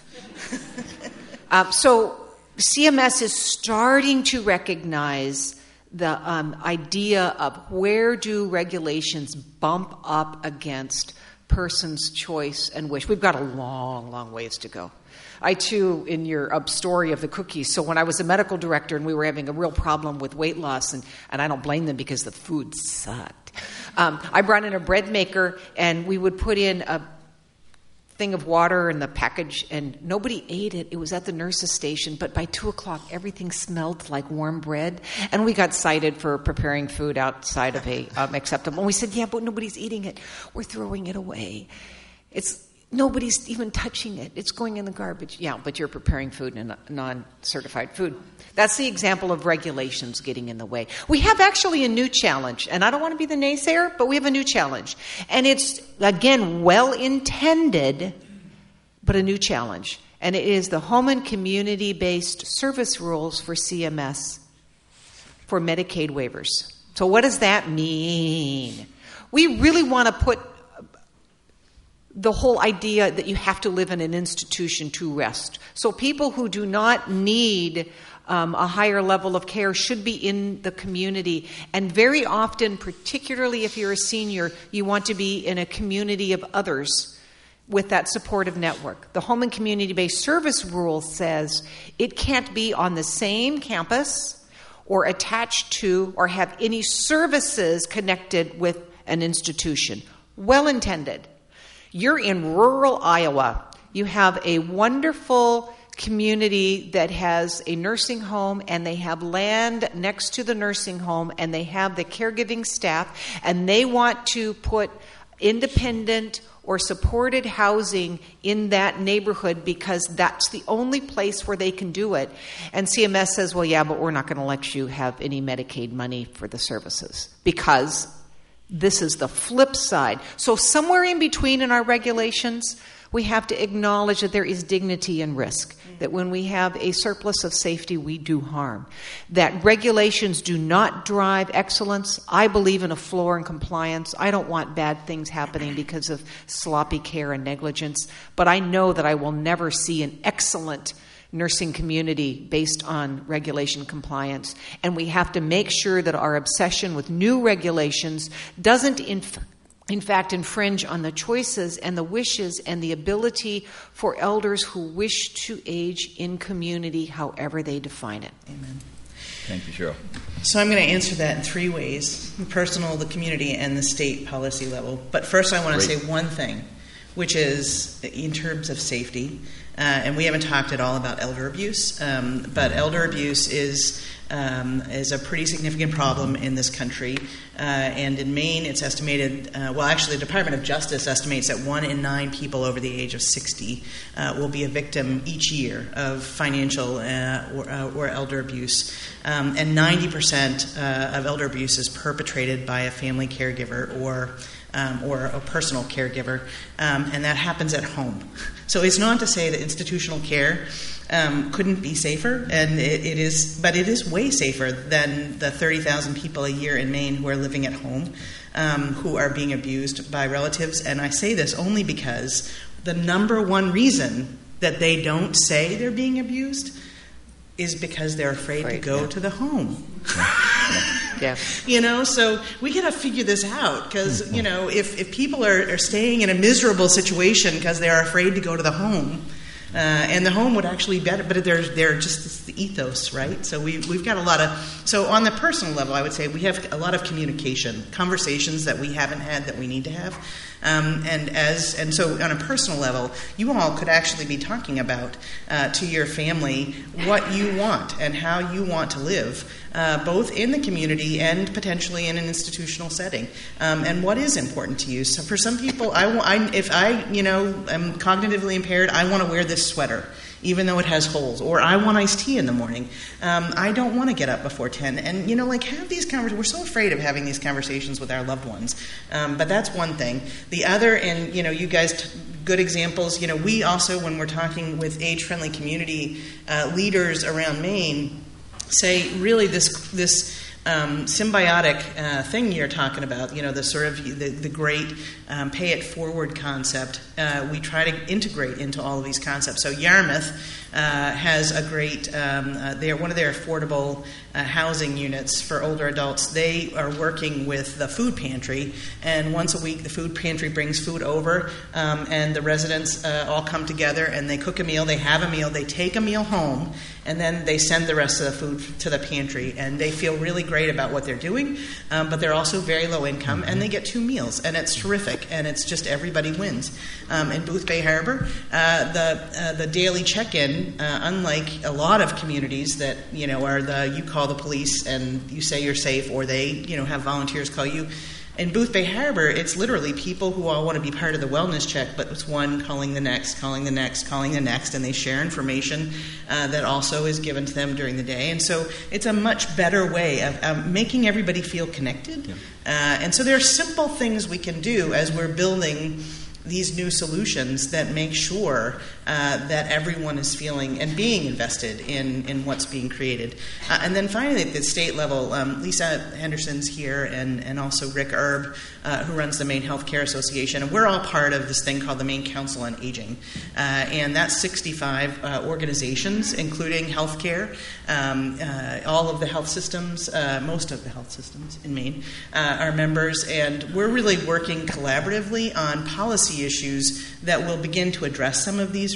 uh, so C M S is starting to recognize the um, idea of where do regulations bump up against person's choice and wish. We've got a long, long ways to go. I, too, in your uh, story of the cookies, so when I was a medical director and we were having a real problem with weight loss, and, and I don't blame them because the food sucked, um, I brought in a bread maker, and we would put in a thing of water in the package, and nobody ate it. It was at the nurse's station, but by two o'clock, everything smelled like warm bread, and we got cited for preparing food outside of a um, acceptable. And we said, yeah, but nobody's eating it. We're throwing it away. It's Nobody's even touching it. It's going in the garbage. Yeah, but you're preparing food in a non-certified food. That's the example of regulations getting in the way. We have actually a new challenge, and I don't want to be the naysayer, but we have a new challenge. And it's, again, well-intended, but a new challenge. And it is the home and community-based service rules for C M S for Medicaid waivers. So what does that mean? We really want to put the whole idea that you have to live in an institution to rest. So people who do not need um, a higher level of care should be in the community. And very often, particularly if you're a senior, you want to be in a community of others with that supportive network. The home and community-based service rule says it can't be on the same campus or attached to or have any services connected with an institution. Well intended. You're in rural Iowa. You have a wonderful community that has a nursing home, and they have land next to the nursing home, and they have the caregiving staff, and they want to put independent or supported housing in that neighborhood because that's the only place where they can do it. And C M S says, well, yeah, but we're not going to let you have any Medicaid money for the services because this is the flip side. So somewhere in between in our regulations, we have to acknowledge that there is dignity and risk, that when we have a surplus of safety, we do harm, that regulations do not drive excellence. I believe in a floor in compliance. I don't want bad things happening because of sloppy care and negligence, but I know that I will never see an excellent nursing community based on regulation compliance. And we have to make sure that our obsession with new regulations doesn't inf- in fact infringe on the choices and the wishes and the ability for elders who wish to age in community however they define it. Amen. Thank you, Cheryl. So I'm going to answer that in three ways: the personal, the community, and the state policy level. But first I want to Great. say one thing, which is in terms of safety. Uh, and we haven't talked at all about elder abuse, um, but elder abuse is um, is a pretty significant problem in this country. Uh, and in Maine, it's estimated, uh, well, actually, the Department of Justice estimates that one in nine people over the age of sixty uh, will be a victim each year of financial uh, or, uh, or elder abuse. Um, and ninety percent uh, of elder abuse is perpetrated by a family caregiver or Um, or a personal caregiver, um, and that happens at home. So it's not to say that institutional care um, couldn't be safer, and it, it is, but it is way safer than the thirty thousand people a year in Maine who are living at home, um, who are being abused by relatives. And I say this only because the number one reason that they don't say they're being abused is because they're afraid, afraid to go yeah. to the home. Yeah. You know, so we got to figure this out because, you know, if, if people are, are staying in a miserable situation because they're afraid to go to the home, uh, and the home would actually be better, but they're, they're just it's the ethos, right? So we, we've got a lot of, so on the personal level, I would say we have a lot of communication, conversations that we haven't had that we need to have. Um, and as and so on a personal level, you all could actually be talking about uh, to your family what you want and how you want to live, uh, both in the community and potentially in an institutional setting, um, and what is important to you. So for some people, I, I if I you know am cognitively impaired, I want to wear this sweater even though it has holes, or I want iced tea in the morning. Um, I don't want to get up before ten. And, you know, like, have these conversations. We're so afraid of having these conversations with our loved ones. Um, but that's one thing. The other, and, you know, you guys, t- good examples, you know, we also, when we're talking with age-friendly community uh, leaders around Maine, say, really, this this um, symbiotic uh, thing you're talking about, you know, the sort of the, the great um, pay-it-forward concept, uh, we try to integrate into all of these concepts. So Yarmouth uh, has a great, um, uh, they're one of their affordable uh, housing units for older adults. They are working with the food pantry, and once a week the food pantry brings food over, um, and the residents uh, all come together and they cook a meal, they have a meal, they take a meal home, and then they send the rest of the food to the pantry, and they feel really great about what they're doing, um, but they're also very low income, and they get two meals, and it's terrific, and it's just everybody wins. Um, in Boothbay Harbor, uh, the uh, the daily check-in, uh, unlike a lot of communities that, you know, are the, you call the police and you say you're safe, or they, you know, have volunteers call you. In Boothbay Harbor, it's literally people who all want to be part of the wellness check, but it's one calling the next, calling the next, calling the next, and they share information uh, that also is given to them during the day. And so it's a much better way of um, making everybody feel connected. Yeah. Uh, and so there are simple things we can do as we're building these new solutions that make sure uh, that everyone is feeling and being invested in, in what's being created. Uh, and then finally, at the state level, um, Lisa Henderson's here, and, and also Rick Erb, uh, who runs the Maine Healthcare Association. And we're all part of this thing called the Maine Council on Aging. Uh, and that's sixty-five uh, organizations, including healthcare, um, uh, all of the health systems, uh, most of the health systems in Maine uh, are members. And we're really working collaboratively on policy issues that will begin to address some of these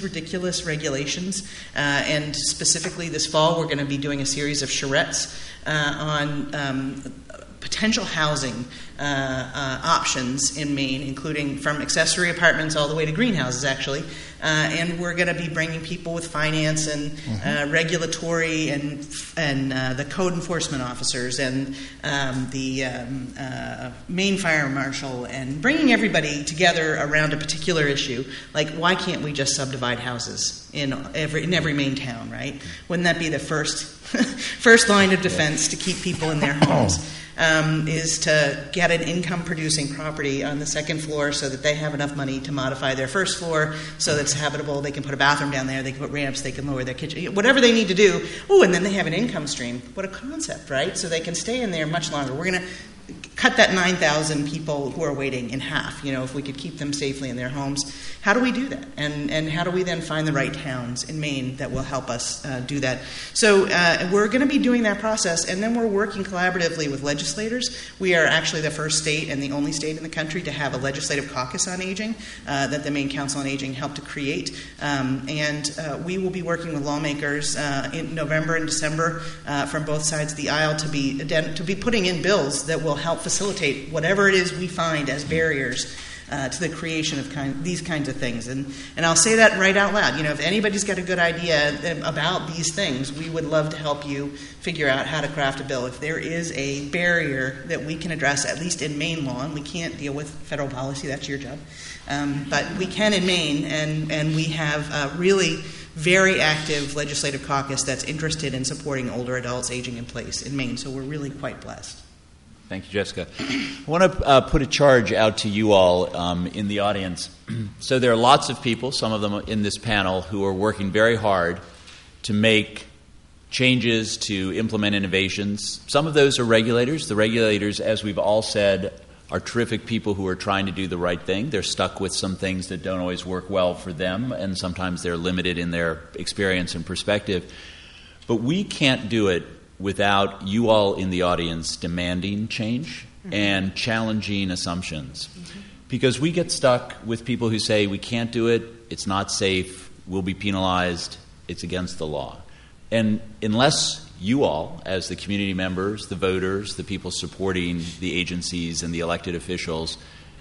ridiculous regulations. Uh, and specifically this fall, we're going to be doing a series of charrettes uh, on um, potential housing uh, uh, options in Maine, including from accessory apartments all the way to greenhouses, actually. Uh, and we're going to be bringing people with finance and mm-hmm. uh, regulatory and and uh, the code enforcement officers and um, the um, uh, Maine Fire Marshal, and bringing everybody together around a particular issue. Like, why can't we just subdivide houses in every in every Maine town, right? Wouldn't that be the first first line of defense to keep people in their homes? Um, is to get an income-producing property on the second floor so that they have enough money to modify their first floor so that it's habitable. They can put a bathroom down there. They can put ramps. They can lower their kitchen. Whatever they need to do. Oh, and then they have an income stream. What a concept, right? So they can stay in there much longer. We're going to cut that nine thousand people who are waiting in half, you know, if we could keep them safely in their homes. How do we do that? And and how do we then find the right towns in Maine that will help us uh, do that? So uh, we're going to be doing that process, and then we're working collaboratively with legislators. We are actually the first state and the only state in the country to have a legislative caucus on aging uh, that the Maine Council on Aging helped to create. Um, and uh, we will be working with lawmakers uh, in November and December uh, from both sides of the aisle to be to be putting in bills that will help facilitate whatever it is we find as barriers uh, to the creation of kind, these kinds of things. And and I'll say that right out loud. You know, if anybody's got a good idea about these things, we would love to help you figure out how to craft a bill. If there is a barrier that we can address, at least in Maine law, and we can't deal with federal policy, that's your job, um, but we can in Maine, and, and we have a really very active legislative caucus that's interested in supporting older adults aging in place in Maine. So we're really quite blessed. Thank you, Jessica. I want to uh, put a charge out to you all um, in the audience. So there are lots of people, some of them in this panel, who are working very hard to make changes, to implement innovations. Some of those are regulators. The regulators, as we've all said, are terrific people who are trying to do the right thing. They're stuck with some things that don't always work well for them, and sometimes they're limited in their experience and perspective. But we can't do it without you all in the audience demanding change mm-hmm. and challenging assumptions. Mm-hmm. Because we get stuck with people who say, we can't do it, it's not safe, we'll be penalized, it's against the law. And unless you all, as the community members, the voters, the people supporting the agencies and the elected officials,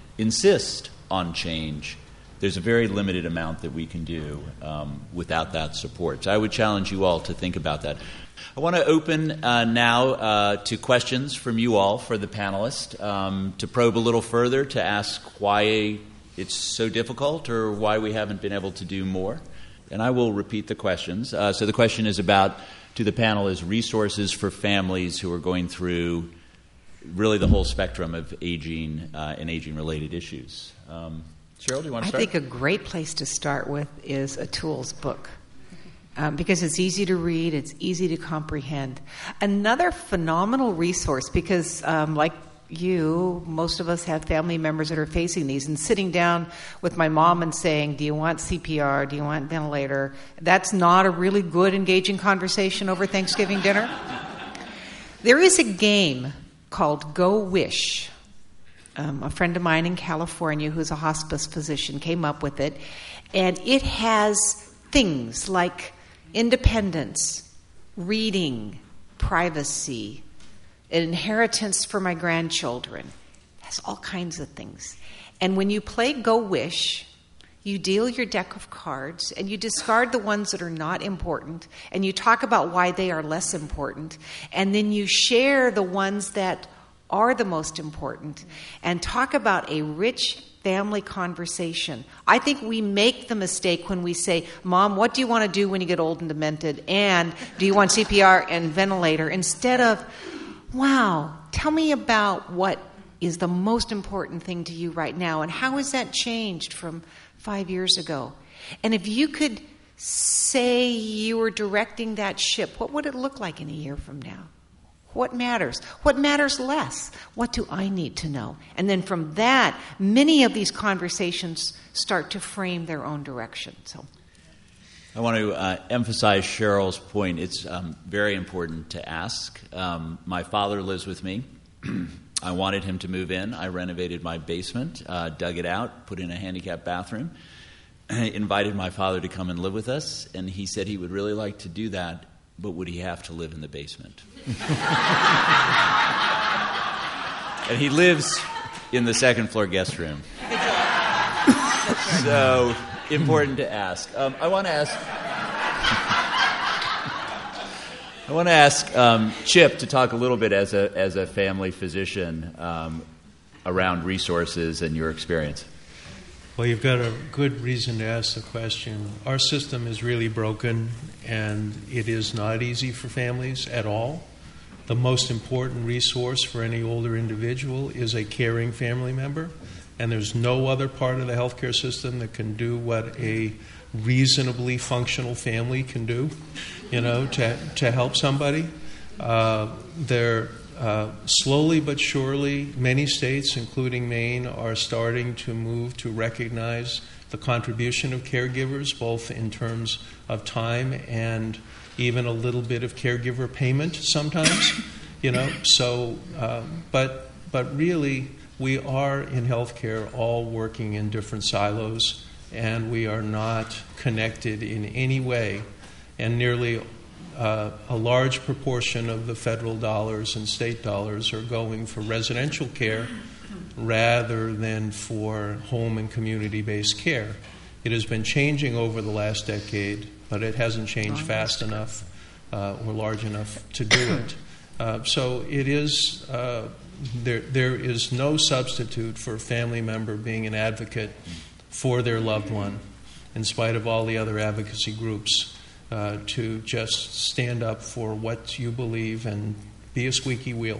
insist on change, there's a very limited amount that we can do um, without that support. So I would challenge you all to think about that. I want to open uh, now uh, to questions from you all for the panelists, um, to probe a little further, to ask why it's so difficult or why we haven't been able to do more. And I will repeat the questions. Uh, so the question is about, to the panel, is resources for families who are going through really the whole spectrum of aging uh, and aging-related issues. Um, Cheryl, do you want to start? I think a great place to start with is a tools book. Um, because it's easy to read, it's easy to comprehend. Another phenomenal resource, because um, like you, most of us have family members that are facing these, and sitting down with my mom and saying, do you want C P R, do you want ventilator, that's not a really good, engaging conversation over Thanksgiving dinner. There is a game called Go Wish. Um, a friend of mine in California who's a hospice physician came up with it, and it has things like independence, reading, privacy, an inheritance for my grandchildren. It has all kinds of things. And when you play Go Wish, you deal your deck of cards and you discard the ones that are not important, and you talk about why they are less important, and then you share the ones that are the most important and talk about a rich family conversation. I think we make the mistake when we say, Mom, what do you want to do when you get old and demented? And do you want C P R and ventilator? Instead of, wow, tell me about what is the most important thing to you right now, and how has that changed from five years ago? And if you could say you were directing that ship, what would it look like in a year from now? What matters? What matters less? What do I need to know? And then from that, many of these conversations start to frame their own direction. So, I want to uh, emphasize Cheryl's point. It's um, very important to ask. Um, my father lives with me. I wanted him to move in. I renovated my basement, uh, dug it out, put in a handicapped bathroom. invited my father to come and live with us, and he said he would really like to do that, but would he have to live in the basement? And he lives in the second floor guest room. So, important to ask. Um, I want to ask... I want to ask um, Chip to talk a little bit as a as a family physician um, around resources and your experience. Well, you've got a good reason to ask the question. Our system is really broken, and it is not easy for families at all. The most important resource for any older individual is a caring family member, and there's no other part of the healthcare system that can do what a reasonably functional family can do, you know, to to help somebody. Uh, they're uh, slowly but surely, many states, including Maine, are starting to move to recognize the contribution of caregivers, both in terms of time and even a little bit of caregiver payment sometimes, you know. So, uh, but but really, we are in healthcare all working in different silos, and we are not connected in any way. And nearly uh, a large proportion of the federal dollars and state dollars are going for residential care rather than for home and community-based care. It has been changing over the last decade, but it hasn't changed fast enough uh, or large enough to do it. Uh, so it is, uh, there, there is no substitute for a family member being an advocate for their loved one, in spite of all the other advocacy groups, uh, to just stand up for what you believe and be a squeaky wheel.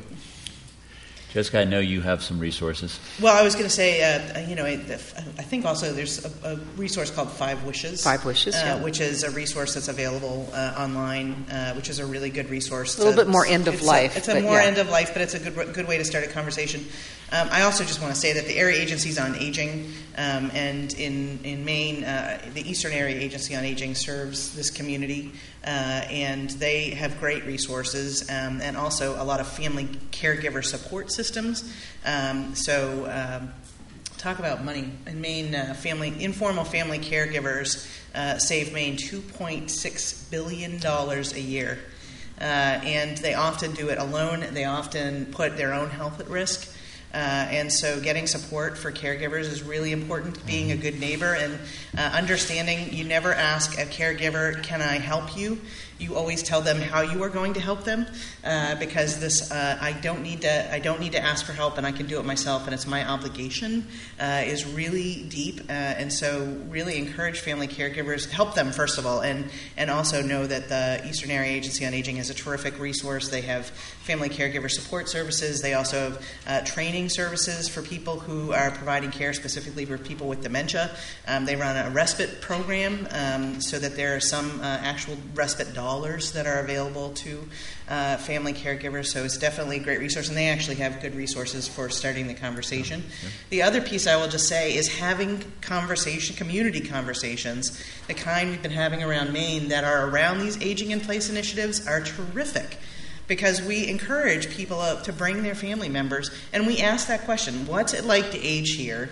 Jessica, I know you have some resources. Well, I was going to say, uh, you know, I, I think also there's a, a resource called Five Wishes. Five Wishes, uh, yeah. Which is a resource that's available uh, online, uh, which is a really good resource. A little to, bit more end of it's life. A, it's a more yeah. end of life, but it's a good good way to start a conversation. Um, I also just want to say that the Area Agencies on Aging, um, and in, in Maine, uh, the Eastern Area Agency on Aging serves this community, uh, and they have great resources, um, and also a lot of family caregiver support systems. Um, so um, talk about money. In Maine, uh, family informal family caregivers uh, save Maine two point six billion dollars a year. Uh, and they often do it alone. They often put their own health at risk. Uh, and so getting support for caregivers is really important, being a good neighbor and uh, understanding you never ask a caregiver, can I help you? You always tell them how you are going to help them, uh, because this uh, I don't need to I don't need to ask for help, and I can do it myself, and it's my obligation, uh, is really deep, uh, and so really encourage family caregivers, help them first of all, and and also know that the Eastern Area Agency on Aging is a terrific resource. They have family caregiver support services. They also have uh, training services for people who are providing care specifically for people with dementia. Um, they run a respite program, um, so that there are some uh, actual respite dollars dollars that are available to uh, family caregivers, so it's definitely a great resource, and they actually have good resources for starting the conversation. Okay. The other piece I will just say is having conversation, community conversations, the kind we've been having around Maine that are around these Aging in Place initiatives are terrific, because we encourage people uh, to bring their family members, and we ask that question, what's it like to age here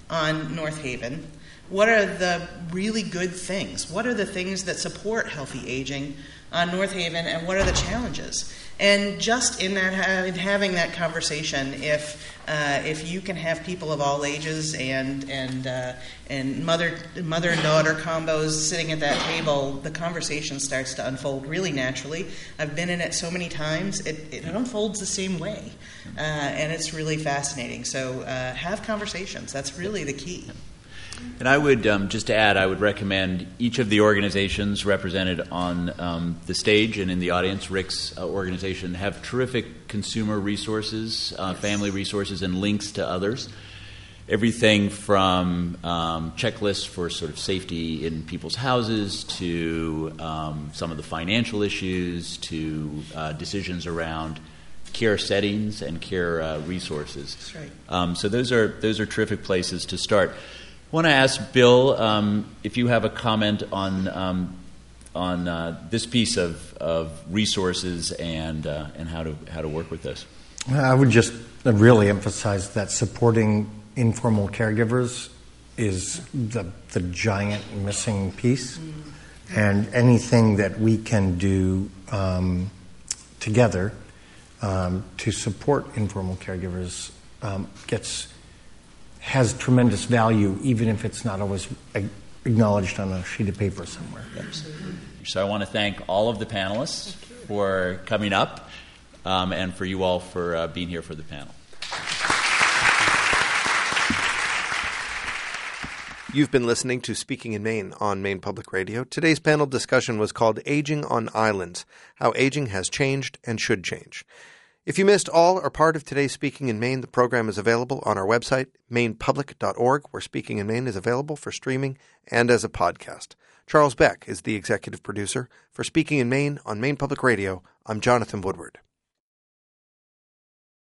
on North Haven? What are the really good things? What are the things that support healthy aging on North Haven, and what are the challenges? And just in that, in having that conversation, if uh, if you can have people of all ages and and uh, and mother mother and daughter combos sitting at that table, the conversation starts to unfold really naturally. I've been in it so many times; it, it unfolds the same way, uh, and it's really fascinating. So uh, have conversations. That's really the key. And I would, um, just to add, I would recommend each of the organizations represented on um, the stage and in the audience, Rick's uh, organization, have terrific consumer resources, uh, family resources, and links to others. Everything from um, checklists for sort of safety in people's houses to um, some of the financial issues to uh, decisions around care settings and care uh, resources. That's right. Um, so those are those are terrific places to start. I want to ask Bill um, if you have a comment on um, on uh, this piece of, of resources and uh, and how to how to work with this. I would just really emphasize that supporting informal caregivers is the the giant missing piece, and anything that we can do um, together um, to support informal caregivers um, gets has tremendous value, even if it's not always acknowledged on a sheet of paper somewhere. So I want to thank all of the panelists for coming up, um, and for you all for uh, being here for the panel. You've been listening to Speaking in Maine on Maine Public Radio. Today's panel discussion was called Aging on Islands, How Aging Has Changed and Should Change. If you missed all or part of today's Speaking in Maine, the program is available on our website, maine public dot org, where Speaking in Maine is available for streaming and as a podcast. Charles Beck is the executive producer. For Speaking in Maine on Maine Public Radio, I'm Jonathan Woodward.